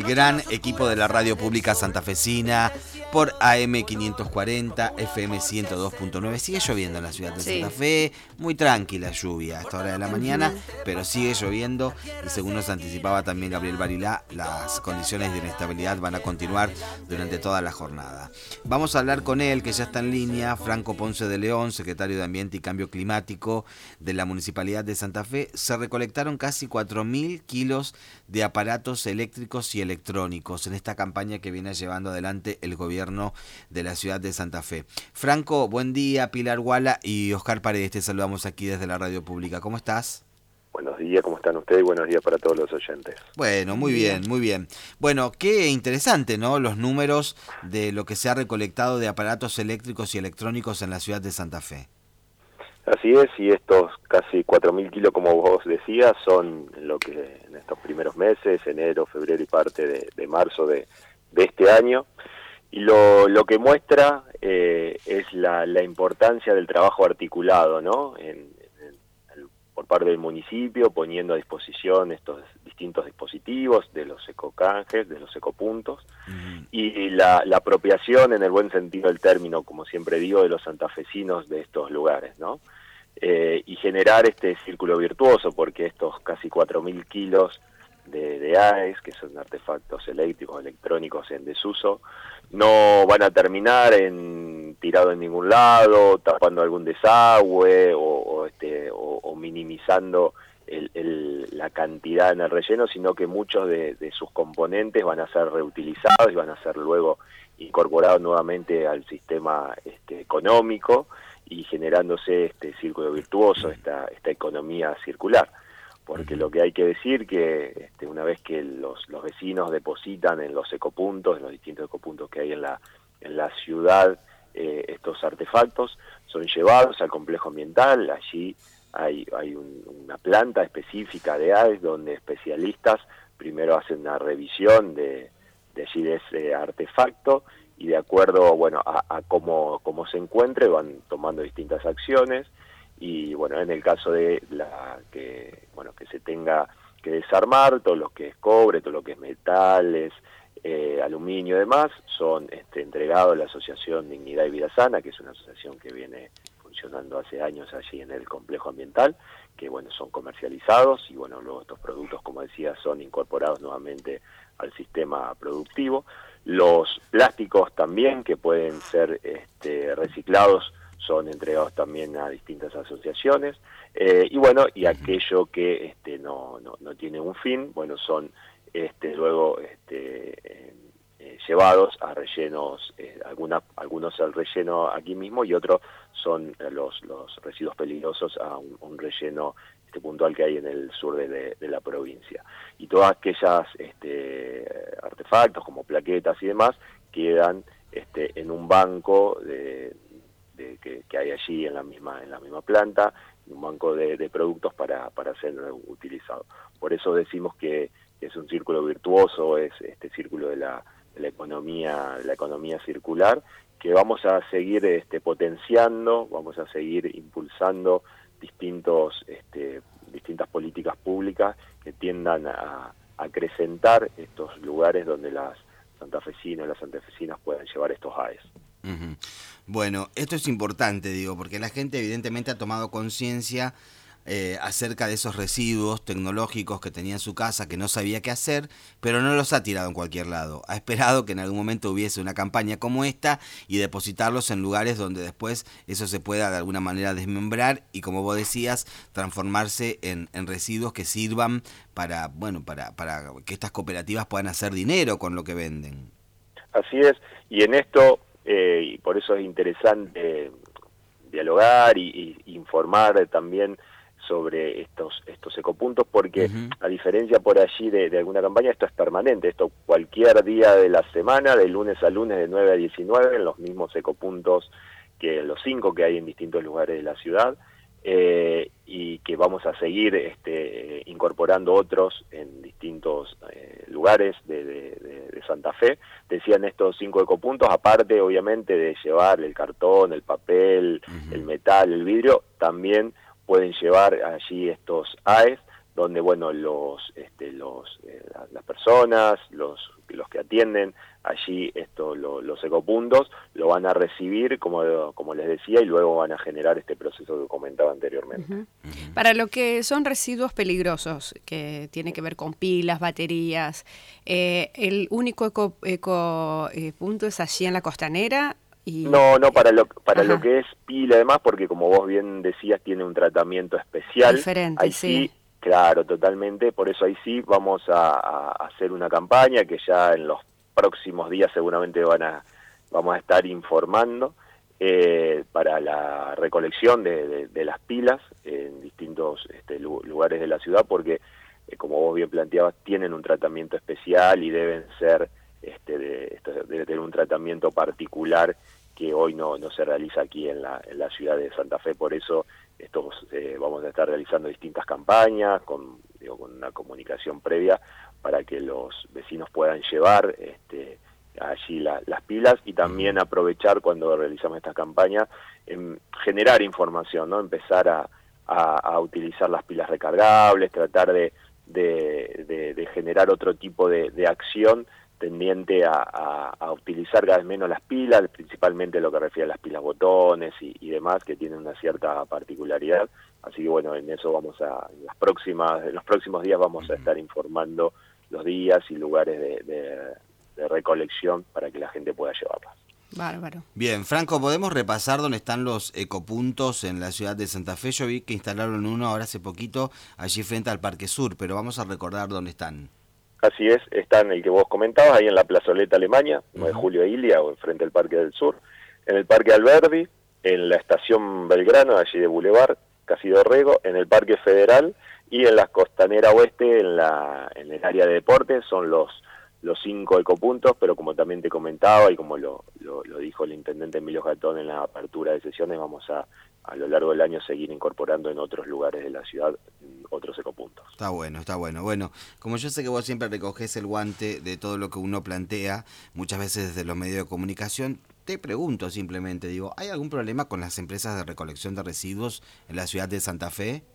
el gran equipo de la radio pública santafesina por AM 540, FM 102.9. Sigue lloviendo en la ciudad de Santa Fe, muy tranquila lluvia a esta hora de la mañana, pero sigue lloviendo y según nos anticipaba también Gabriel Barilá, las condiciones de inestabilidad van a continuar durante toda la jornada. Vamos a hablar con él, que ya está en línea, Franco Ponce de León, secretario de Ambiente y Cambio Climático de la Municipalidad de Santa Fe. Se recolectaron casi 4.000 kilos de aparatos eléctricos y electrónicos en esta campaña que viene llevando adelante el gobierno de la ciudad de Santa Fe. Franco, buen día. Pilar Guala y Oscar Paredes, te saludamos aquí desde la radio pública. ¿Cómo estás? Buenos días, ¿cómo están ustedes? Y buenos días para todos los oyentes. Bueno, muy bien, muy bien. Bueno, qué interesante, ¿no? Los números de lo que se ha recolectado de aparatos eléctricos y electrónicos en la ciudad de Santa Fe. Así es, y estos casi 4.000 kilos, como vos decías, son lo que en estos primeros meses, enero, febrero y parte de marzo de este año. Y lo que muestra es la importancia del trabajo articulado, ¿no? Por parte del municipio, poniendo a disposición estos distintos dispositivos de los ecocanjes, de los ecopuntos, y la apropiación, en el buen sentido del término, como siempre digo, de los santafesinos de estos lugares, ¿no? Y generar este círculo virtuoso, porque estos casi 4.000 kilos de AES, que son artefactos eléctricos, electrónicos en desuso, no van a terminar tirados en ningún lado, tapando algún desagüe o minimizando la cantidad en el relleno, sino que muchos de sus componentes van a ser reutilizados y van a ser luego incorporados nuevamente al sistema económico y generándose este círculo virtuoso, esta economía circular. Porque lo que hay que decir que una vez que los vecinos depositan en los ecopuntos, en los distintos ecopuntos que hay en la ciudad, estos artefactos son llevados al complejo ambiental. Allí hay una planta específica de AES donde especialistas primero hacen una revisión de ese artefacto y de acuerdo a cómo se encuentre van tomando distintas acciones. Y bueno, en el caso de que se tenga que desarmar, todo lo que es cobre, todo lo que es metales, aluminio y demás, son entregados a la Asociación Dignidad y Vida Sana, que es una asociación que viene funcionando hace años allí en el complejo ambiental, que son comercializados y luego estos productos, como decía, son incorporados nuevamente al sistema productivo. Los plásticos también, que pueden ser reciclados, son entregados también a distintas asociaciones, y aquello que no tiene un fin, son luego llevados a rellenos, algunos al relleno aquí mismo y otros son los residuos peligrosos a un relleno puntual que hay en el sur de la provincia. Y todas aquellas artefactos como plaquetas y demás quedan en un banco que hay allí en la misma planta, un banco de productos para ser utilizado. Por eso decimos que es un círculo virtuoso, es este círculo de la economía circular, que vamos a seguir potenciando, vamos a seguir impulsando distintas políticas públicas que tiendan a acrecentar estos lugares donde las santafesinas y las santafesinas puedan llevar estos AES. Uh-huh. Bueno, esto es importante, porque la gente evidentemente ha tomado conciencia acerca de esos residuos tecnológicos que tenía en su casa, que no sabía qué hacer, pero no los ha tirado en cualquier lado. Ha esperado que en algún momento hubiese una campaña como esta y depositarlos en lugares donde después eso se pueda de alguna manera desmembrar y, como vos decías, transformarse en residuos que sirvan para que estas cooperativas puedan hacer dinero con lo que venden. Así es, y en esto, y por eso es interesante dialogar y informar también sobre estos ecopuntos, porque a diferencia por allí de alguna campaña, esto es permanente, esto cualquier día de la semana, de lunes a lunes, de 9 a 19, en los mismos ecopuntos que los 5 que hay en distintos lugares de la ciudad, y que vamos a seguir incorporando otros en distintos lugares de Santa Fe. Decían estos 5 ecopuntos, aparte obviamente de llevar el cartón, el papel, el metal, el vidrio, también pueden llevar allí estos AES donde bueno las personas, los que atienden allí los ecopuntos lo van a recibir como les decía, y luego van a generar este proceso que comentaba anteriormente. Uh-huh. Para lo que son residuos peligrosos, que tiene que ver con pilas, baterías, el único punto es allí en la Costanera. No, para lo que es pila además, porque como vos bien decías, tiene un tratamiento especial. Diferente, sí. Claro, totalmente. Por eso ahí sí vamos a hacer una campaña que ya en los próximos días seguramente vamos a estar informando para la recolección de las pilas en distintos lugares de la ciudad, porque como vos bien planteabas, tienen un tratamiento especial y deben ser debe tener un tratamiento particular que hoy no se realiza aquí en la ciudad de Santa Fe. Por eso vamos a estar realizando distintas campañas con una comunicación previa para que los vecinos puedan llevar allí las pilas, y también aprovechar cuando realizamos esta campaña generar información, ¿no? Empezar a utilizar las pilas recargables, tratar de generar otro tipo de acción tendiente a utilizar cada vez menos las pilas, principalmente lo que refiere a las pilas botones y demás, que tienen una cierta particularidad. Así que bueno, en eso en los próximos días vamos a estar informando los días y lugares de recolección para que la gente pueda llevarlas. Bárbaro. Bien, Franco, ¿podemos repasar dónde están los ecopuntos en la ciudad de Santa Fe? Yo vi que instalaron uno ahora hace poquito allí frente al Parque Sur, pero vamos a recordar dónde están. Así es, está en el que vos comentabas, ahí en la Plazoleta Alemania, 9 de Julio Ilia, o enfrente del Parque del Sur, en el Parque Alberdi, en la Estación Belgrano, allí de Boulevard, Casi Dorrego, en el Parque Federal y en la Costanera Oeste, en el área de deportes, son los 5 ecopuntos, pero como también te comentaba y como lo dijo el intendente Emilio Gatón en la apertura de sesiones, vamos a lo largo del año seguir incorporando en otros lugares de la ciudad otros ecopuntos. Está bueno. Bueno, como yo sé que vos siempre recogés el guante de todo lo que uno plantea, muchas veces desde los medios de comunicación, te pregunto simplemente, ¿hay algún problema con las empresas de recolección de residuos en la ciudad de Santa Fe?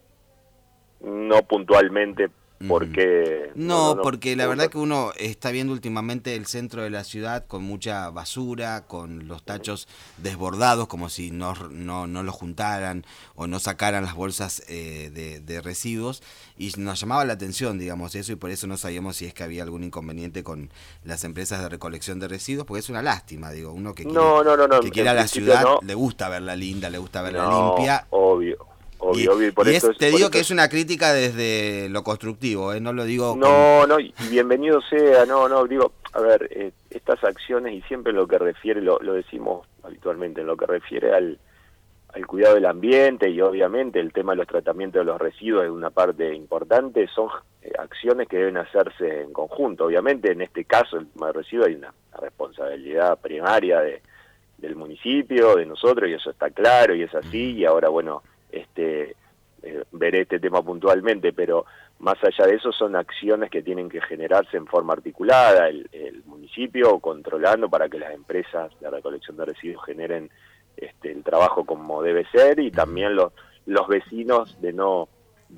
No puntualmente, porque... No, porque la verdad que uno está viendo últimamente el centro de la ciudad con mucha basura, con los tachos desbordados, como si no los juntaran o no sacaran las bolsas de residuos, y nos llamaba la atención, digamos, eso, y por eso no sabíamos si es que había algún inconveniente con las empresas de recolección de residuos, porque es una lástima, uno que quiere a la ciudad, le gusta verla linda, le gusta verla limpia. Obvio, y por eso te digo que es una crítica desde lo constructivo, no lo digo... y bienvenido sea, digo, a ver, estas acciones, y siempre lo que refiere, lo decimos habitualmente, en lo que refiere al cuidado del ambiente, y obviamente el tema de los tratamientos de los residuos es una parte importante, son acciones que deben hacerse en conjunto. Obviamente en este caso el tema de residuos hay una responsabilidad primaria del municipio, de nosotros, y eso está claro y es así, y ahora bueno, veré este tema puntualmente, pero más allá de eso son acciones que tienen que generarse en forma articulada, el municipio controlando para que las empresas de recolección de residuos generen el trabajo como debe ser, y también los vecinos de no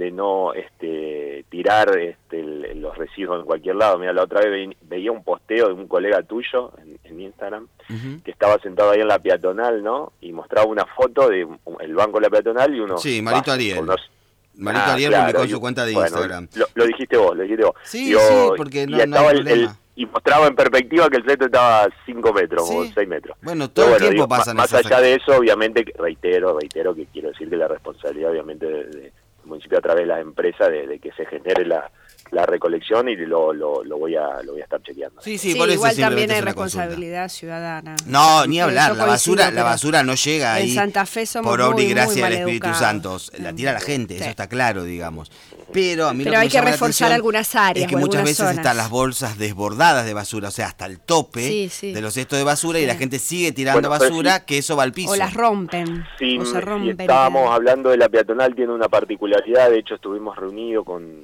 tirar los residuos en cualquier lado. Mira, la otra vez veía un posteo de un colega tuyo en Instagram, que estaba sentado ahí en la peatonal, ¿no? Y mostraba una foto de el banco de la peatonal y uno... Sí, Marito Ariel. Marito Ariel publicó en su cuenta de Instagram. Lo dijiste vos. Sí, porque no estaba hay problema. Y mostraba en perspectiva que el centro estaba a 5 metros o 6 metros. Bueno, todo el tiempo pasan más allá de eso, obviamente, reitero que quiero decir que la responsabilidad, obviamente, del municipio a través de las empresas de que se genere la recolección, y lo voy a estar chequeando. Sí, por eso igual también hay responsabilidad ciudadana. No, ni hablar, la basura no llega ahí. En Santa Fe somos por obra y gracia muy del Espíritu Santo, la tira la gente, eso está claro, digamos. Pero a mí hay que reforzar algunas áreas, es que muchas veces zonas están las bolsas desbordadas de basura, o sea, hasta el tope de los cestos de basura, y la gente sigue tirando basura, que eso va al piso. O las rompen, o se rompen. Estábamos hablando de la peatonal, tiene una particularidad, de hecho estuvimos reunidos con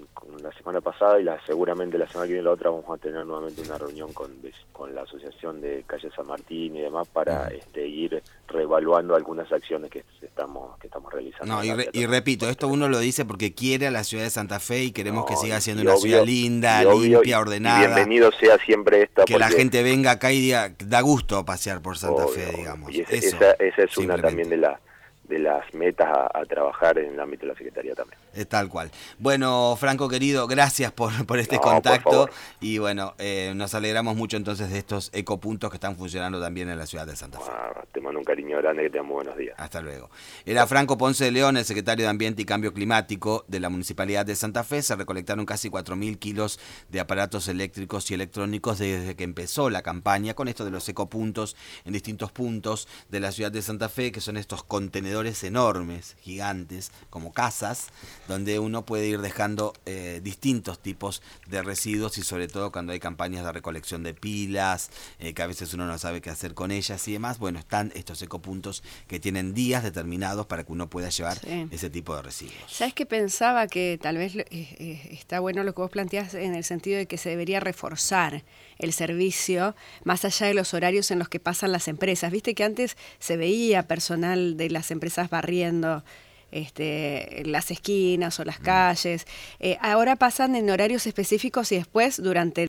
la semana pasada, y seguramente la semana que viene, la otra, vamos a tener nuevamente una reunión con la Asociación de Calle San Martín y demás para ir reevaluando algunas acciones que estamos realizando. No, y repito, esto uno lo dice porque quiere a la ciudad de Santa Fe y queremos que siga siendo una ciudad linda, limpia, ordenada. Y bienvenido sea siempre esta. Que la gente venga acá y diga, da gusto pasear por Santa Fe, digamos. Y esa es una también de las metas a trabajar en el ámbito de la Secretaría también. Es tal cual. Bueno, Franco querido, gracias por este contacto, y bueno, nos alegramos mucho entonces de estos ecopuntos que están funcionando también en la ciudad de Santa Fe. Te mando un cariño grande, que tengan muy buenos días. Hasta luego. Era Franco Ponce de León, el secretario de Ambiente y Cambio Climático de la Municipalidad de Santa Fe. Se recolectaron casi 4.000 kilos de aparatos eléctricos y electrónicos desde que empezó la campaña con esto de los ecopuntos en distintos puntos de la ciudad de Santa Fe, que son estos contenedores enormes, gigantes, como casas, donde uno puede ir dejando distintos tipos de residuos, y sobre todo cuando hay campañas de recolección de pilas, que a veces uno no sabe qué hacer con ellas y demás. Bueno, están estos ecopuntos que tienen días determinados para que uno pueda llevar ese tipo de residuos. ¿Sabes qué? Pensaba que tal vez está bueno lo que vos planteás, en el sentido de que se debería reforzar el servicio más allá de los horarios en los que pasan las empresas. Viste que antes se veía personal de las empresas barriendo las esquinas o las calles. Ahora pasan en horarios específicos y después durante